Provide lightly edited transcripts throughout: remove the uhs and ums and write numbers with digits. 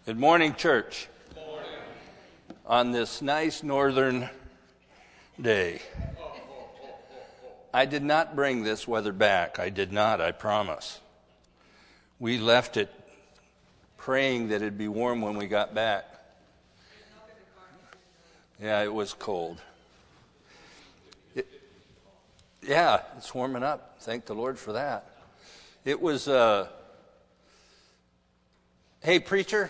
Good morning, church. Good morning. On this nice northern day. I did not bring this weather back. I did not, I promise. We left it praying that it'd be warm when we got back. Yeah, it was cold. It's warming up. Thank the Lord for that. It was, hey, preacher,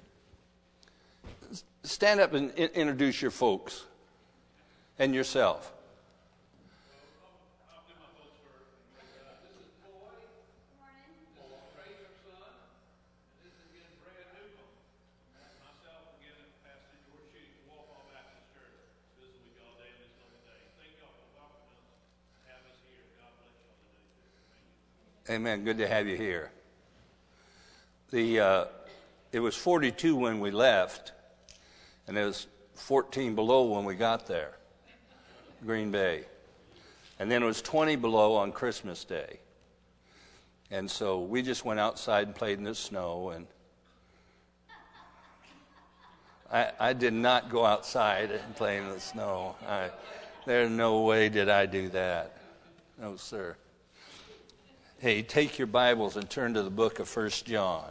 stand up and introduce your folks and yourself. Amen. Good to have you here. It was 42 when we left, and it was 14 below when we got there, Green Bay. And then it was 20 below on Christmas Day. And so we just went outside and played in the snow. And I did not go outside and play in the snow. There's no way did I do that. No, sir. Hey, take your Bibles and turn to the book of 1 John.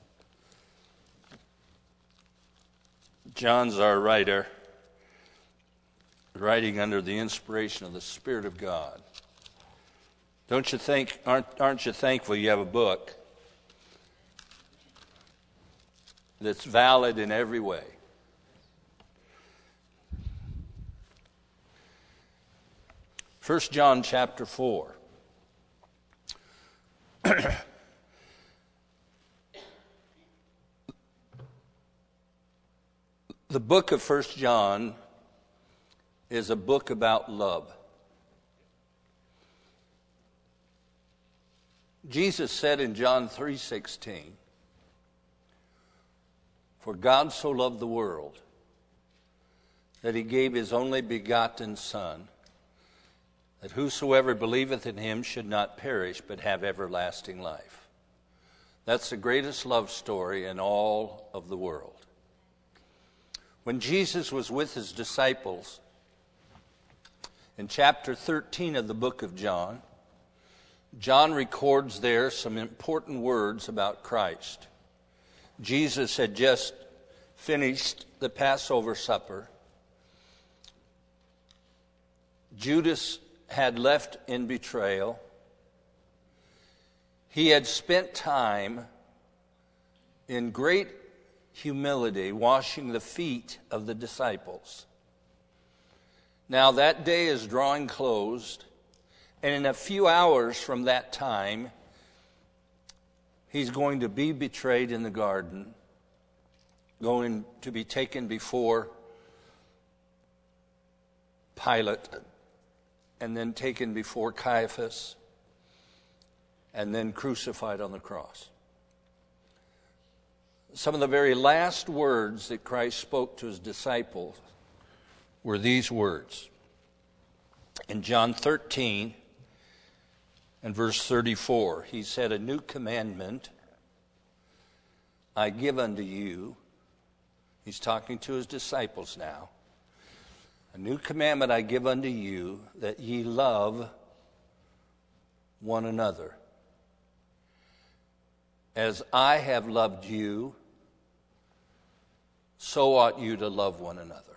John's our writer, writing under the inspiration of the Spirit of God. Don't you think? Aren't you thankful you have a book that's valid in every way? First John chapter 4. The book of 1 John is a book about love. Jesus said in John 3:16, "For God so loved the world that he gave his only begotten Son, that whosoever believeth in him should not perish but have everlasting life." That's the greatest love story in all of the world. When Jesus was with his disciples, in chapter 13 of the book of John, John records there some important words about Christ. Jesus had just finished the Passover supper. Judas had left in betrayal. He had spent time in great humility washing the feet of the disciples. Now that day is drawing close, and in a few hours from that time, he's going to be betrayed in the garden, going to be taken before Pilate, and then taken before Caiaphas, and then crucified on the cross. Some of the very last words that Christ spoke to his disciples were these words. In John 13 and verse 34, he said, "A new commandment I give unto you." He's talking to his disciples now. "A new commandment I give unto you, that ye love one another. As I have loved you, so ought you to love one another."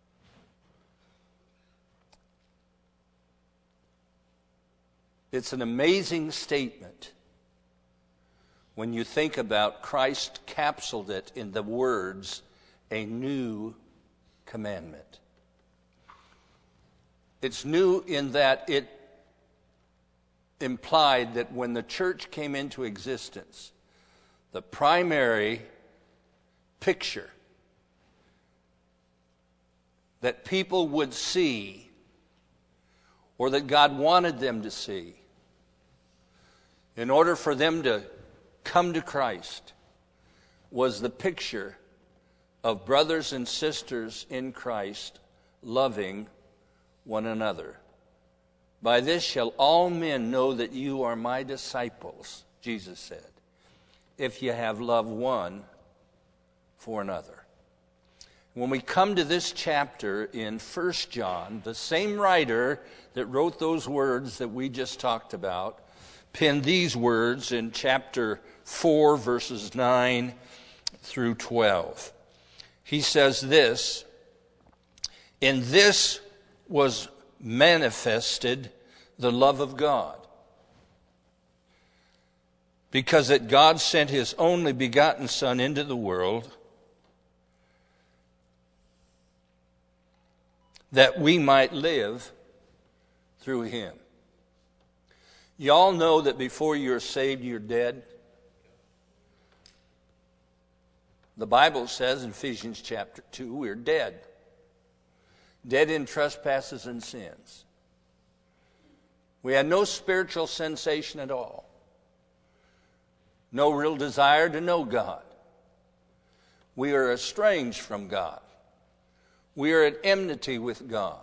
It's an amazing statement when you think about Christ capsuled it in the words, "a new commandment." It's new in that it implied that when the church came into existence, the primary picture that people would see, or that God wanted them to see, in order for them to come to Christ, was the picture of brothers and sisters in Christ loving one another. "By this shall all men know that you are my disciples," Jesus said, "if you have love one for another. When we come to this chapter in 1 John, the same writer that wrote those words that we just talked about penned these words in chapter 4, verses 9 through 12. He says this, "In this was manifested the love of God, because that God sent his only begotten Son into the world, that we might live through him." Y'all know that before you're saved, you're dead? The Bible says in Ephesians chapter 2, we're dead. Dead in trespasses and sins. We had no spiritual sensation at all. No real desire to know God. We are estranged from God. We are at enmity with God.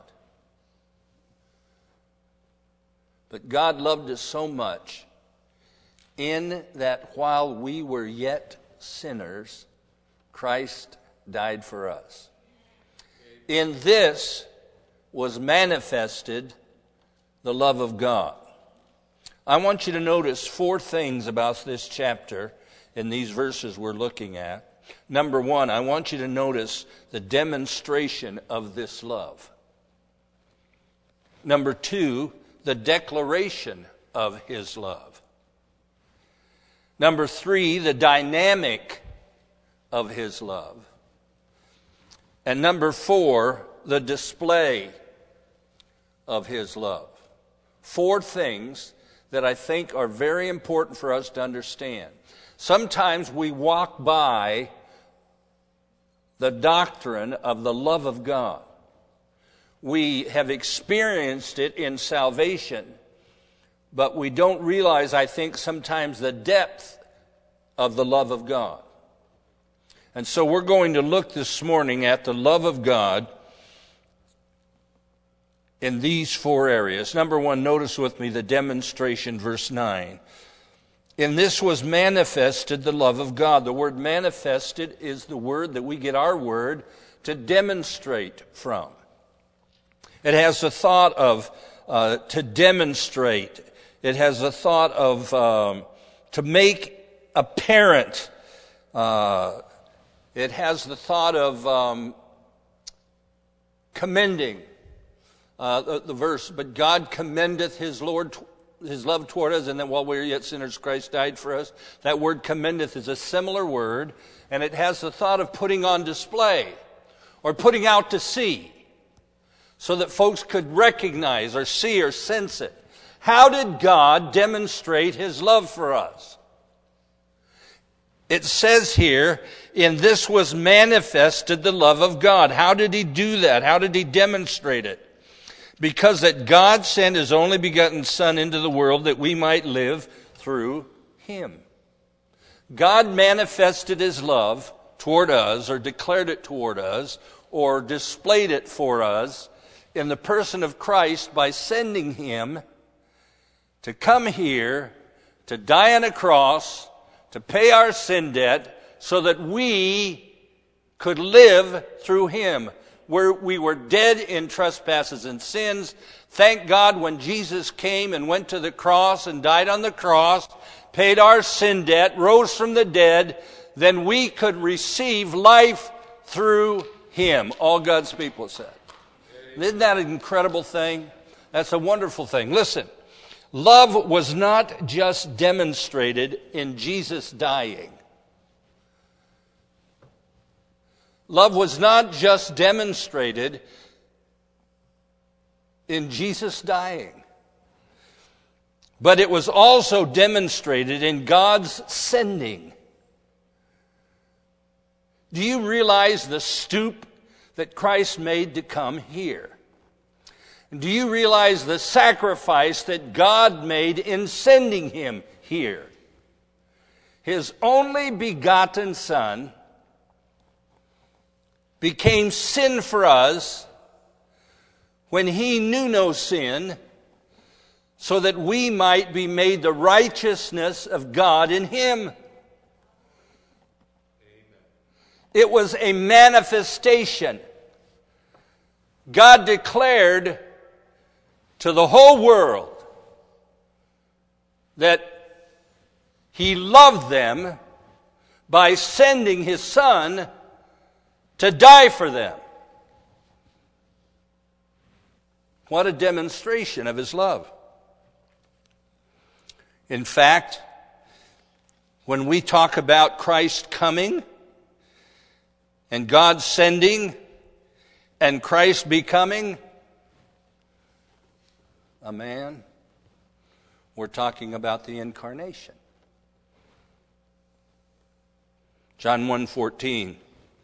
But God loved us so much in that while we were yet sinners, Christ died for us. In this was manifested the love of God. I want you to notice 4 things about this chapter in these verses we're looking at. Number 1, I want you to notice the demonstration of this love. Number 2, the declaration of his love. Number 3, the dynamic of his love. And number 4, the display of his love. 4 things that I think are very important for us to understand. Sometimes we walk by the doctrine of the love of God. We have experienced it in salvation, but we don't realize, I think, sometimes the depth of the love of God. And so we're going to look this morning at the love of God in these 4 areas. Number 1, notice with me the demonstration, verse 9. In this was manifested the love of God. The word manifested is the word that we get our word to demonstrate from. It has the thought of to demonstrate. It has the thought of to make apparent. It has the thought of commending. The verse, but God commendeth his love toward us, and then while we were yet sinners, Christ died for us. That word commendeth is a similar word, and it has the thought of putting on display or putting out to sea so that folks could recognize or see or sense it. How did God demonstrate his love for us? It says here, in this was manifested the love of God. How did he do that? How did he demonstrate it? Because that God sent his only begotten Son into the world that we might live through him. God manifested his love toward us, or declared it toward us, or displayed it for us in the person of Christ by sending him to come here, to die on a cross, to pay our sin debt, so that we could live through him. Where we were dead in trespasses and sins. Thank God when Jesus came and went to the cross and died on the cross, paid our sin debt, rose from the dead, then we could receive life through him. All God's people said. Isn't that an incredible thing? That's a wonderful thing. Listen, love was not just demonstrated in Jesus dying. Love was not just demonstrated in Jesus dying, but it was also demonstrated in God's sending. Do you realize the stoop that Christ made to come here? Do you realize the sacrifice that God made in sending him here? His only begotten Son became sin for us when he knew no sin, so that we might be made the righteousness of God in him. Amen. It was a manifestation. God declared to the whole world that He loved them by sending His Son to die for them. What a demonstration of His love. In fact, when we talk about Christ coming and God sending and Christ becoming a man, we're talking about the incarnation. John 1:14,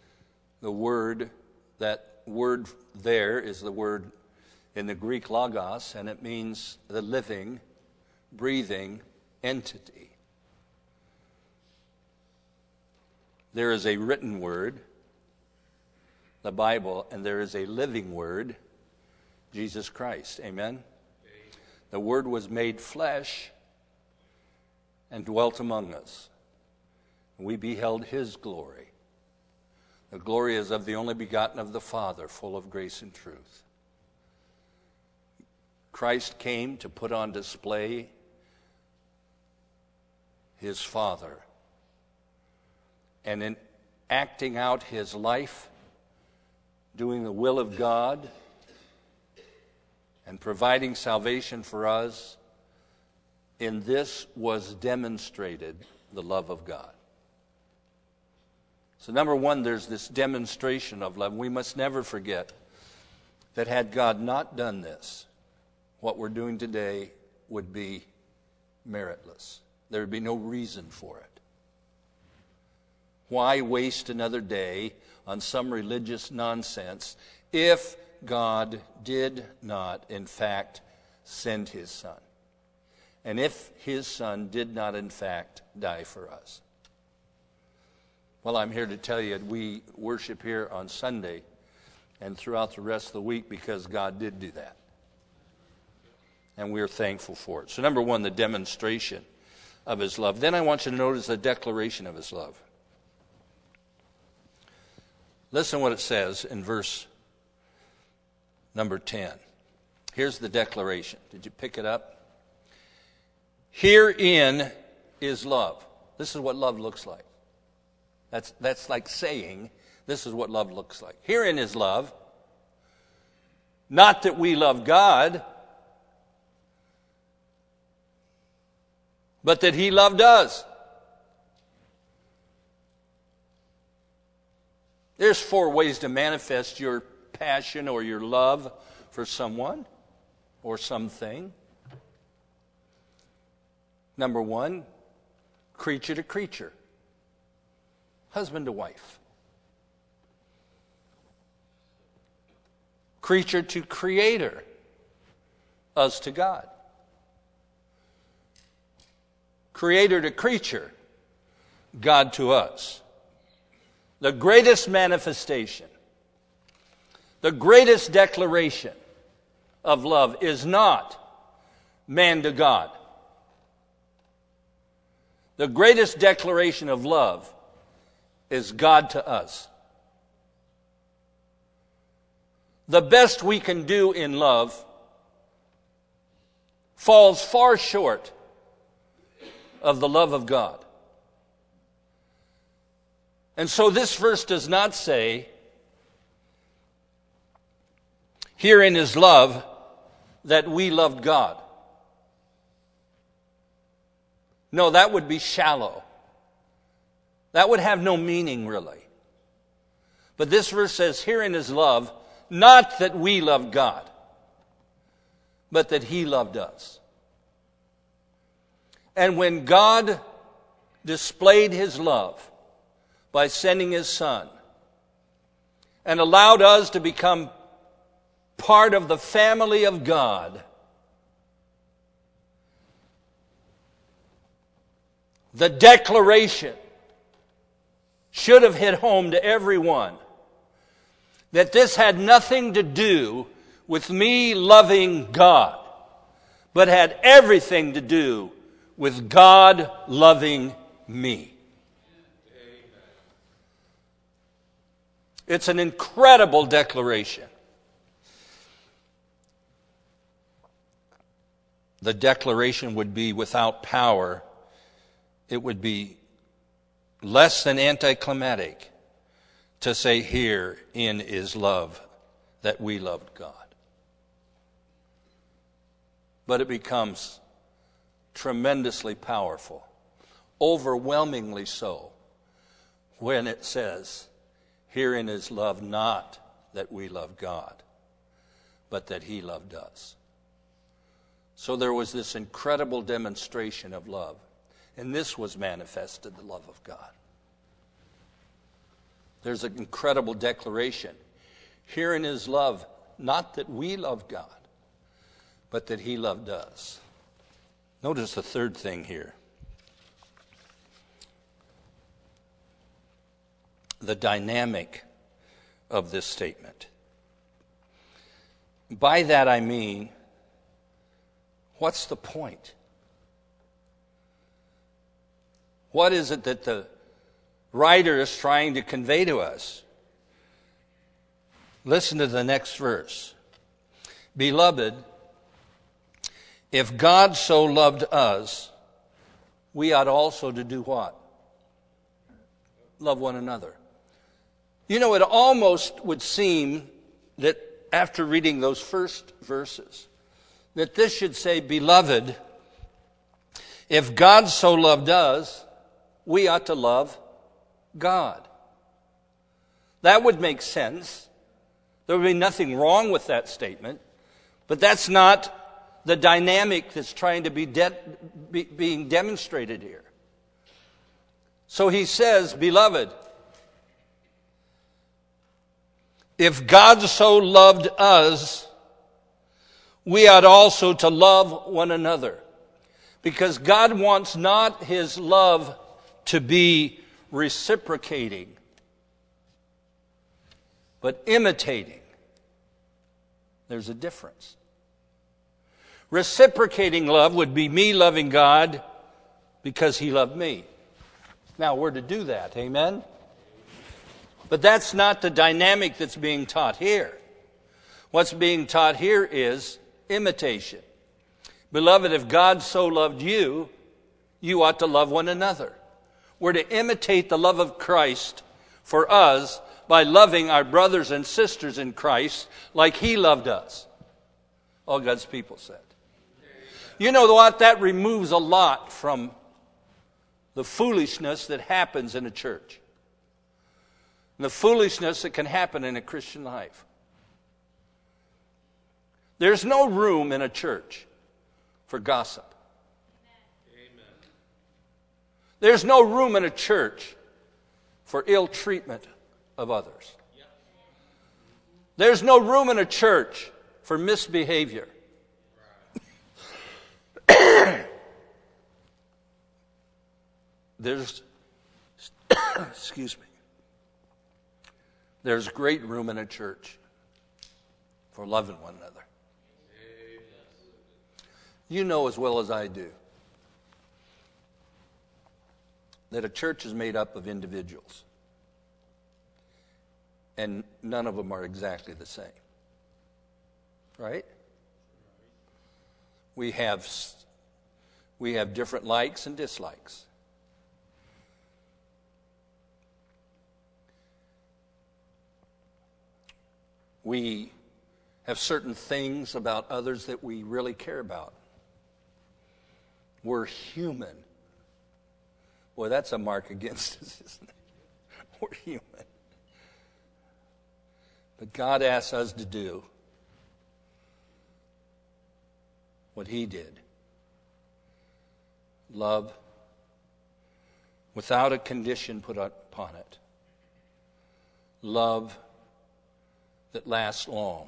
that word there is the word in the Greek logos, and it means the living, breathing entity. There is a written word, the Bible, and there is a living word, Jesus Christ. Amen? The Word was made flesh and dwelt among us. We beheld His glory. The glory is of the only begotten of the Father, full of grace and truth. Christ came to put on display His Father. And in acting out His life, doing the will of God, and providing salvation for us, in this was demonstrated the love of God. So number one, there's this demonstration of love. We must never forget that had God not done this, what we're doing today would be meritless. There would be no reason for it. Why waste another day on some religious nonsense if God did not, in fact, send His Son? And if His Son did not, in fact, die for us? Well, I'm here to tell you we worship here on Sunday and throughout the rest of the week because God did do that. And we're thankful for it. So number one, the demonstration of His love. Then I want you to notice the declaration of His love. Listen what it says in verse number 10. Here's the declaration. Did you pick it up? Herein is love. This is what love looks like. That's like saying, this is what love looks like. Herein is love. Not that we love God, but that He loved us. There's 4 ways to manifest your passion or your love for someone or something. Number 1, creature to creature, husband to wife. Creature to creator, us to God. Creator to creature, God to us. The greatest manifestation, the greatest declaration of love is not man to God. The greatest declaration of love is God to us. The best we can do in love falls far short of the love of God. And so this verse does not say, herein is love, that we loved God. No, that would be shallow. That would have no meaning, really. But this verse says, herein is love, not that we loved God, but that He loved us. And when God displayed His love by sending His Son and allowed us to become part of the family of God, the declaration should have hit home to everyone that this had nothing to do with me loving God, but had everything to do with God loving me. It's an incredible declaration. The declaration would be without power. It would be less than anticlimactic to say, herein is love, that we loved God. But it becomes tremendously powerful, overwhelmingly so, when it says, herein is love, not that we love God, but that He loved us. So there was this incredible demonstration of love. And this was manifested, the love of God. There's an incredible declaration. Herein is love, not that we love God, but that He loved us. Notice the third thing here. The dynamic of this statement. By that I mean, what's the point? What is it that the writer is trying to convey to us? Listen to the next verse. Beloved, if God so loved us, we ought also to do what? Love one another. You know, it almost would seem that after reading those first verses, that this should say, Beloved, if God so loved us, we ought to love God. That would make sense. There would be nothing wrong with that statement. But that's not the dynamic that's trying to be being demonstrated here. So he says, Beloved, if God so loved us, we ought also to love one another. Because God wants not His love to be reciprocating, but imitating. There's a difference. Reciprocating love would be me loving God because He loved me. Now, we're to do that, amen? But that's not the dynamic that's being taught here. What's being taught here is imitation. Beloved, if God so loved you, you ought to love one another. We're to imitate the love of Christ for us by loving our brothers and sisters in Christ like He loved us. All God's people said. You know what? That removes a lot from the foolishness that happens in a church. And the foolishness that can happen in a Christian life. There's no room in a church for gossip. There's no room in a church for ill treatment of others. There's no room in a church for misbehavior. There's there's great room in a church for loving one another. You know as well as I do that a church is made up of individuals, and none of them are exactly the same. Right? We have different likes and dislikes. We have certain things about others that we really care about. We're human. Boy, that's a mark against us, isn't it? We're human. But God asks us to do what He did. Love without a condition put upon it. Love that lasts long.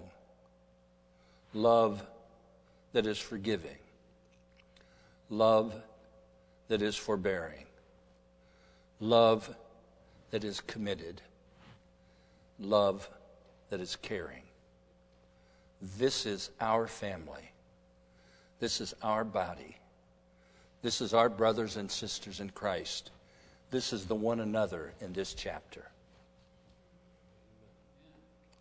Love that is forgiving. Love that is forbearing. Love that is committed. Love that is caring. This is our family. This is our body. This is our brothers and sisters in Christ. This is the one another in this chapter.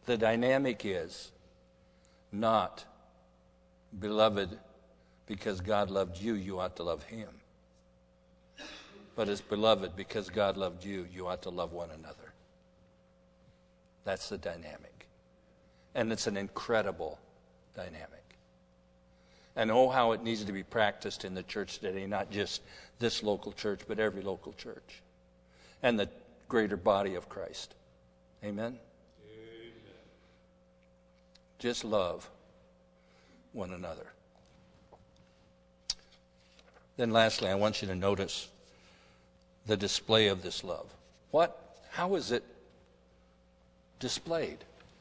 The dynamic is not, beloved, because God loved you, you ought to love him. But as beloved, because God loved you, you ought to love one another. That's the dynamic. And it's an incredible dynamic. And oh, how it needs to be practiced in the church today, not just this local church, but every local church. And the greater body of Christ. Amen? Amen. Just love one another. Then lastly, I want you to notice the display of this love. How is it displayed?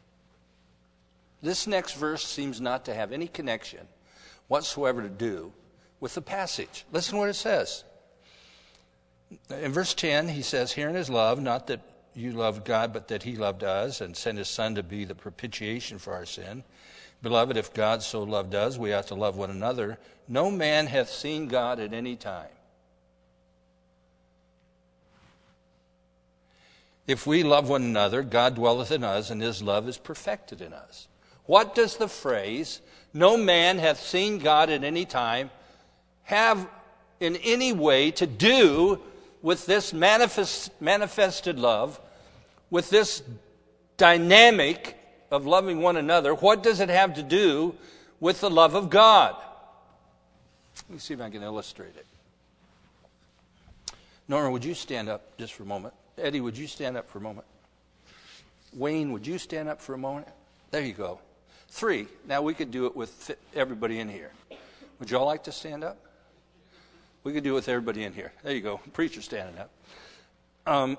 This next verse seems not to have any connection whatsoever to do with the passage. Listen to what it says. In verse 10, he says, "Herein is love, not that you loved God, but that he loved us and sent his Son to be the propitiation for our sin. Beloved, if God so loved us, we ought to love one another. No man hath seen God at any time. If we love one another, God dwelleth in us, and his love is perfected in us." What does the phrase, "no man hath seen God at any time," have in any way to do with this manifested love, with this dynamic of loving one another? What does it have to do with the love of God? Let me see if I can illustrate it. Nora, would you stand up just for a moment? Eddie, would you stand up for a moment? Wayne, would you stand up for a moment? There you go. 3. Now we could do it with everybody in here. Would you all like to stand up? We could do it with everybody in here. There you go. Preacher standing up.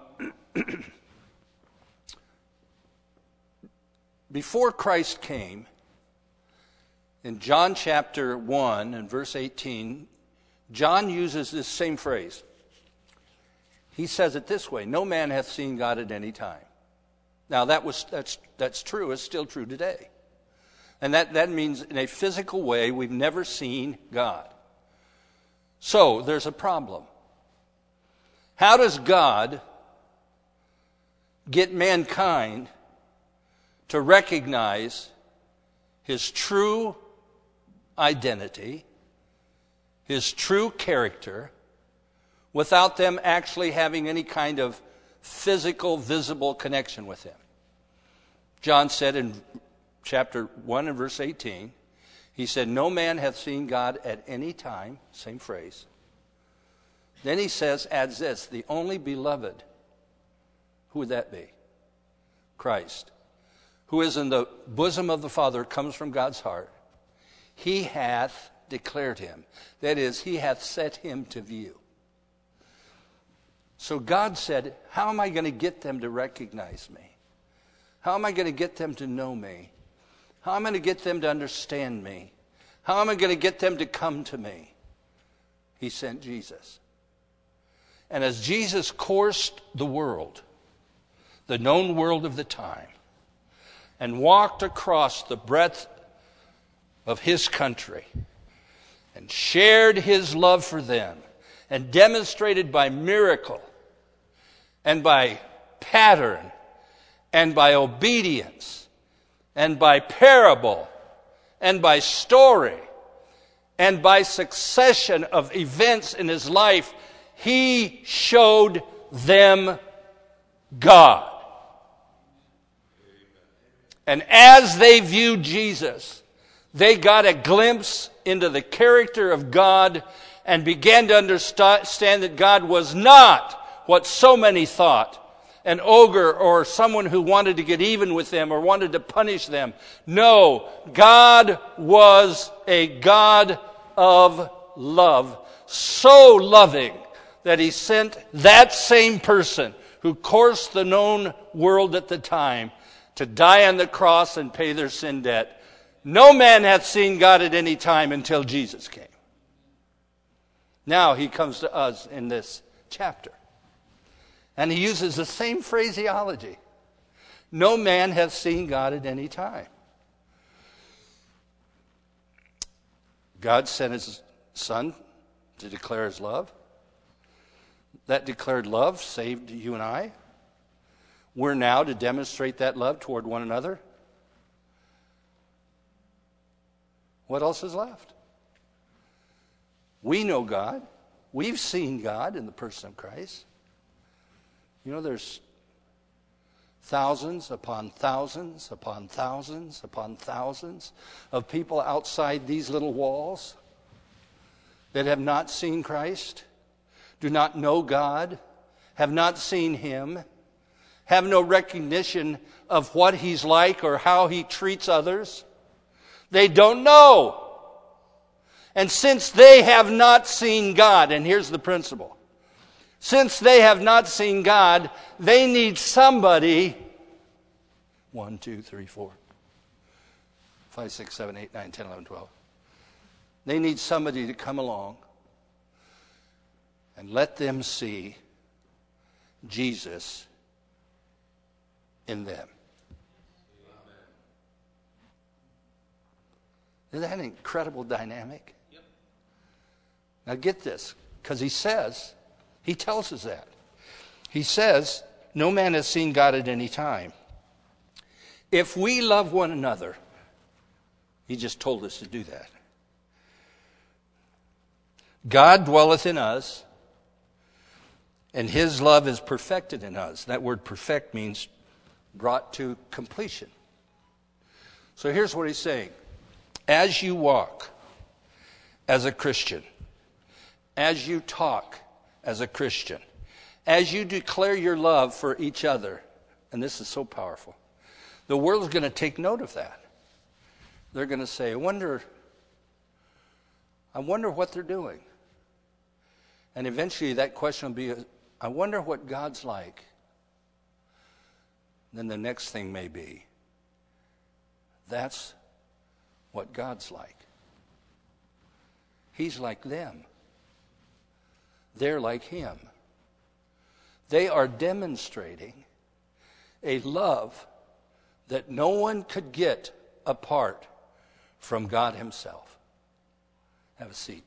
Before Christ came, in John chapter 1 and verse 18, John uses this same phrase. He says it this way: "No man hath seen God at any time." Now that's true. It's still true today. And that means in a physical way we've never seen God. So there's a problem. How does God get mankind to recognize his true identity, his true character, without them actually having any kind of physical, visible connection with him? John said in chapter 1 and verse 18, he said, "No man hath seen God at any time," same phrase. Then he adds this, "the only beloved," who would that be? Christ, who is in the bosom of the Father, comes from God's heart. He hath declared him. That is, he hath set him to view. So God said, how am I going to get them to recognize me? How am I going to get them to know me? How am I going to get them to understand me? How am I going to get them to come to me? He sent Jesus. And as Jesus coursed the world, the known world of the time, and walked across the breadth of his country, and shared his love for them, and demonstrated by miracle, and by pattern, and by obedience, and by parable, and by story, and by succession of events in his life, he showed them God. And as they viewed Jesus, they got a glimpse into the character of God and began to understand that God was not what so many thought, an ogre or someone who wanted to get even with them or wanted to punish them. No, God was a God of love, so loving that he sent that same person who coursed the known world at the time to die on the cross and pay their sin debt. No man hath seen God at any time until Jesus came. Now he comes to us in this chapter. And he uses the same phraseology. No man hath seen God at any time. God sent his Son to declare his love. That declared love saved you and I. We're now to demonstrate that love toward one another. What else is left? We know God. We've seen God in the person of Christ. You know, there's thousands upon thousands upon thousands upon thousands of people outside these little walls that have not seen Christ, do not know God, have not seen Him, have no recognition of what He's like or how He treats others. They don't know. And since they have not seen God, and here's the principle, since they have not seen God, they need somebody, 1, 2, 3, 4, 5, 6, 7, 8, 9, 10, 11, 12. They need somebody to come along and let them see Jesus in them. Isn't that an incredible dynamic? Yep. Now get this, because he tells us that. He says, no man has seen God at any time. If we love one another, he just told us to do that. God dwelleth in us, and his love is perfected in us. That word perfect means brought to completion. So here's what he's saying. As you walk as a Christian, as you talk as a Christian, as you declare your love for each other, and this is so powerful, the world's going to take note of that. They're going to say, I wonder what they're doing. And eventually that question will be, I wonder what God's like. Then the next thing may be, that's what God's like. He's like them. They're like him. They are demonstrating a love that no one could get apart from God himself. Have a seat.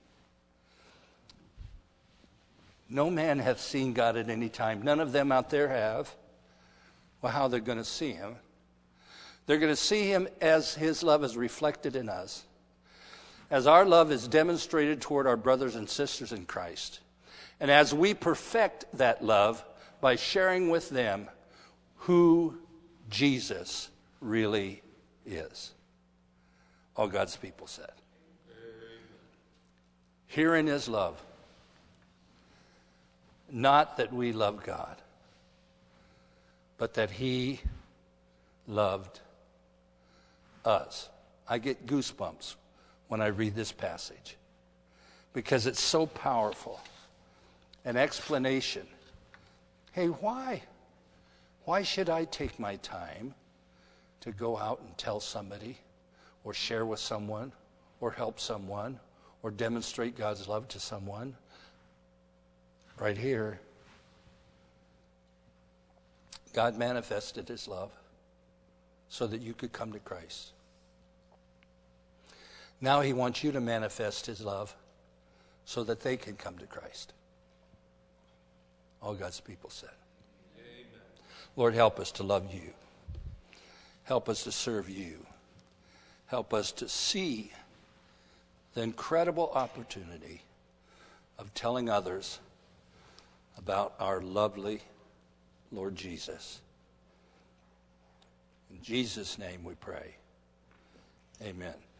No man hath seen God at any time. None of them out there have. Well, how they're going to see him? They're going to see him as his love is reflected in us, as our love is demonstrated toward our brothers and sisters in Christ, and as we perfect that love by sharing with them who Jesus really is. All God's people said. Herein is love. Not that we love God, but that he loved us. I get goosebumps when I read this passage because it's so powerful. An explanation. Hey, why? Why should I take my time to go out and tell somebody or share with someone or help someone or demonstrate God's love to someone? Right here, God manifested his love so that you could come to Christ. Now he wants you to manifest his love so that they can come to Christ. All God's people said. Amen. Lord, help us to love you. Help us to serve you. Help us to see the incredible opportunity of telling others about our lovely Lord Jesus. In Jesus' name we pray. Amen.